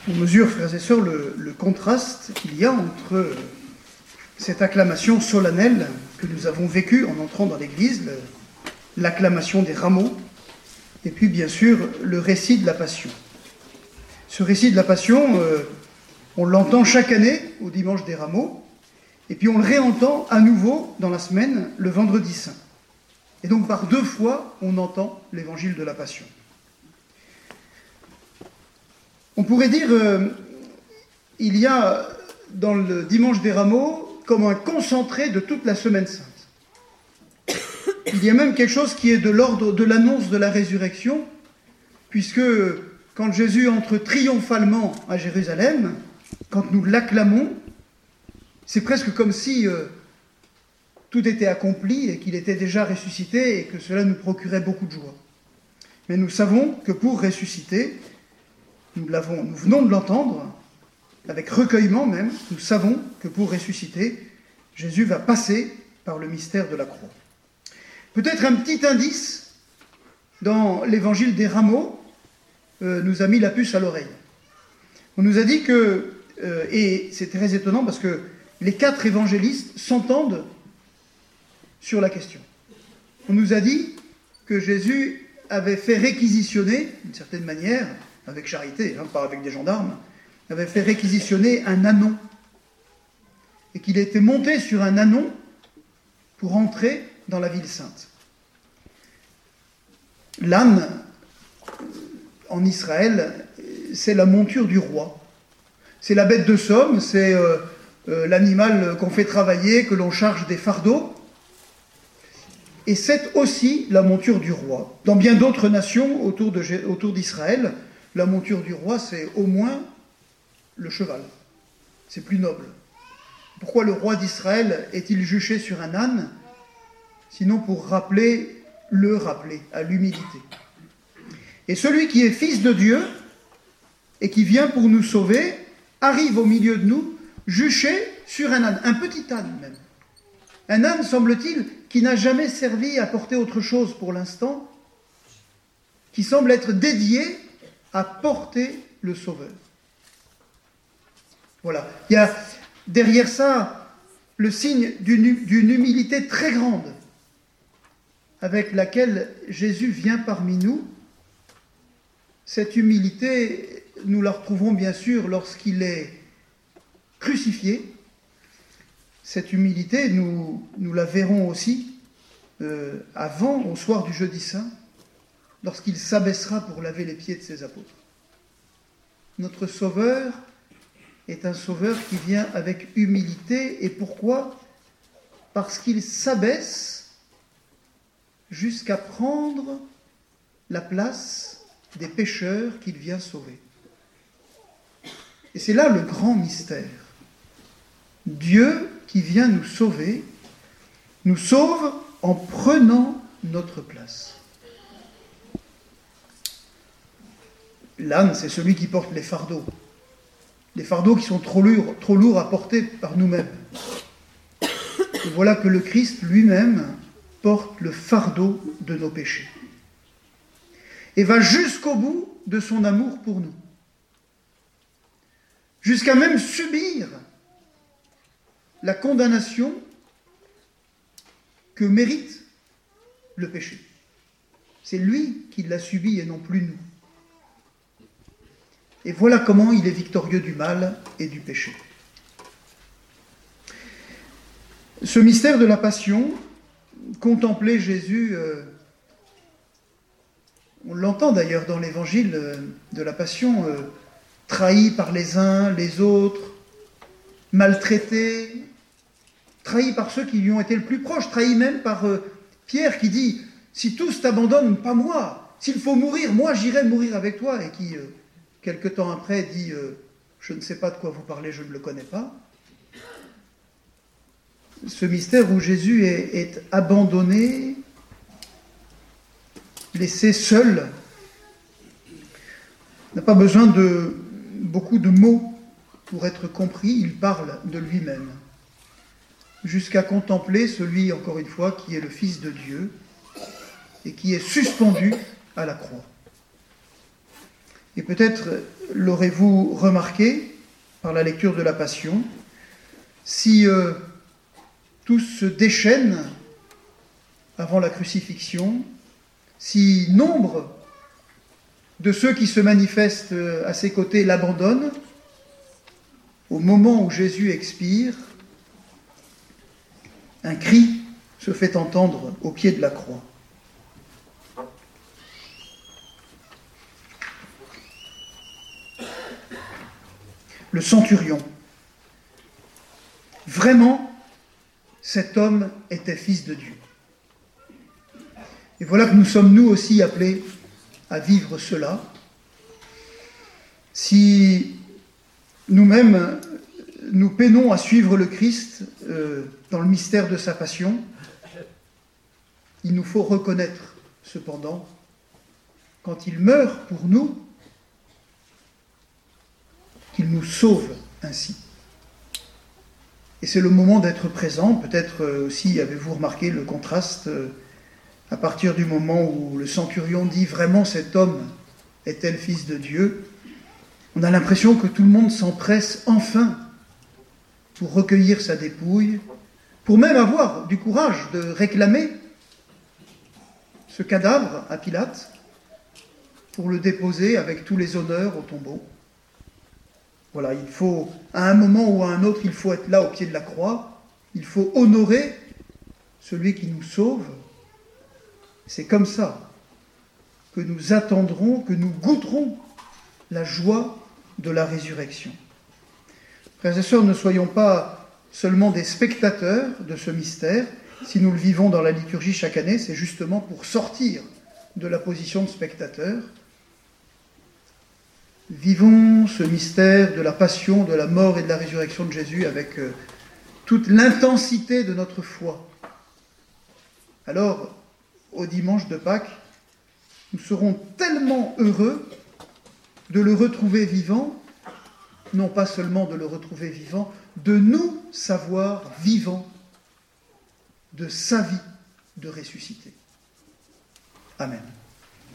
On mesure, frères et sœurs, le contraste qu'il y a entre cette acclamation solennelle que nous avons vécue en entrant dans l'église, l'acclamation des rameaux, et puis bien sûr le récit de la Passion. Ce récit de la Passion, on l'entend chaque année au dimanche des rameaux, et puis on le réentend à nouveau dans la semaine, le vendredi saint. Et donc par 2 fois, on entend l'évangile de la Passion. On pourrait dire, il y a dans le dimanche des rameaux comme un concentré de toute la semaine sainte. Il y a même quelque chose qui est de l'ordre de l'annonce de la résurrection, puisque quand Jésus entre triomphalement à Jérusalem, quand nous l'acclamons, c'est presque comme si tout était accompli et qu'il était déjà ressuscité et que cela nous procurait beaucoup de joie. Mais nous savons que pour ressusciter, nous venons de l'entendre, avec recueillement même, nous savons que pour ressusciter, Jésus va passer par le mystère de la croix. Peut-être un petit indice dans l'évangile des rameaux nous a mis la puce à l'oreille. On nous a dit que, et c'est très étonnant parce que les 4 évangélistes s'entendent sur la question. On nous a dit que Jésus avait fait réquisitionner, d'une certaine manière, avec charité, pas avec des gendarmes, avait fait réquisitionner un ânon. Et qu'il était monté sur un ânon pour entrer dans la ville sainte. L'âne, en Israël, c'est la monture du roi. C'est la bête de somme, c'est l'animal qu'on fait travailler, que l'on charge des fardeaux. Et c'est aussi la monture du roi. Dans bien d'autres nations autour d'Israël, la monture du roi, c'est au moins le cheval. C'est plus noble. Pourquoi le roi d'Israël est-il juché sur un âne? Sinon pour rappeler à l'humilité. Et celui qui est fils de Dieu et qui vient pour nous sauver, arrive au milieu de nous, juché sur un âne, un petit âne même. Un âne, semble-t-il, qui n'a jamais servi à porter autre chose pour l'instant, qui semble être dédié à porter le Sauveur. Voilà. Il y a derrière ça le signe d'une humilité très grande avec laquelle Jésus vient parmi nous. Cette humilité, nous la retrouvons bien sûr lorsqu'il est crucifié. Cette humilité, nous la verrons aussi au soir du jeudi saint, lorsqu'il s'abaissera pour laver les pieds de ses apôtres. Notre Sauveur est un Sauveur qui vient avec humilité. Et pourquoi ? Parce qu'il s'abaisse jusqu'à prendre la place des pécheurs qu'il vient sauver. Et c'est là le grand mystère. Dieu qui vient nous sauve en prenant notre place. L'âne, c'est celui qui porte les fardeaux qui sont trop lourds à porter par nous-mêmes. Et voilà que le Christ lui-même porte le fardeau de nos péchés. Et va jusqu'au bout de son amour pour nous. Jusqu'à même subir la condamnation que mérite le péché. C'est lui qui l'a subi et non plus nous. Et voilà comment il est victorieux du mal et du péché. Ce mystère de la Passion, contempler Jésus, on l'entend d'ailleurs dans l'évangile de la Passion, trahi par les uns, les autres, maltraité, trahi par ceux qui lui ont été le plus proches, trahi même par Pierre qui dit « Si tous t'abandonnent, pas moi. S'il faut mourir, moi j'irai mourir avec toi. » Et qui, quelque temps après, dit « Je ne sais pas de quoi vous parlez, je ne le connais pas. » Ce mystère où Jésus est abandonné, laissé seul, n'a pas besoin de beaucoup de mots pour être compris, il parle de lui-même, jusqu'à contempler celui, encore une fois, qui est le Fils de Dieu et qui est suspendu à la croix. Et peut-être l'aurez-vous remarqué par la lecture de la Passion, si tout se déchaîne avant la crucifixion, si nombre de ceux qui se manifestent à ses côtés l'abandonnent, au moment où Jésus expire, un cri se fait entendre au pied de la croix. Le centurion. Vraiment, cet homme était fils de Dieu. Et voilà que nous sommes nous aussi appelés à vivre cela. Si nous-mêmes, nous peinons à suivre le Christ dans le mystère de sa passion, il nous faut reconnaître cependant, quand il meurt pour nous, qu'il nous sauve ainsi. Et c'est le moment d'être présent. Peut-être aussi avez-vous remarqué le contraste à partir du moment où le centurion dit « Vraiment cet homme est-il le Fils de Dieu ?» On a l'impression que tout le monde s'empresse enfin pour recueillir sa dépouille, pour même avoir du courage de réclamer ce cadavre à Pilate, pour le déposer avec tous les honneurs au tombeau. Voilà, il faut, à un moment ou à un autre, il faut être là au pied de la croix, il faut honorer celui qui nous sauve. C'est comme ça que nous attendrons, que nous goûterons la joie de la résurrection. Frères et sœurs, ne soyons pas seulement des spectateurs de ce mystère. Si nous le vivons dans la liturgie chaque année, c'est justement pour sortir de la position de spectateur. Vivons ce mystère de la passion, de la mort et de la résurrection de Jésus avec toute l'intensité de notre foi. Alors, au dimanche de Pâques, nous serons tellement heureux de le retrouver vivant, non pas seulement de le retrouver vivant, de nous savoir vivants de sa vie de ressuscité. Amen.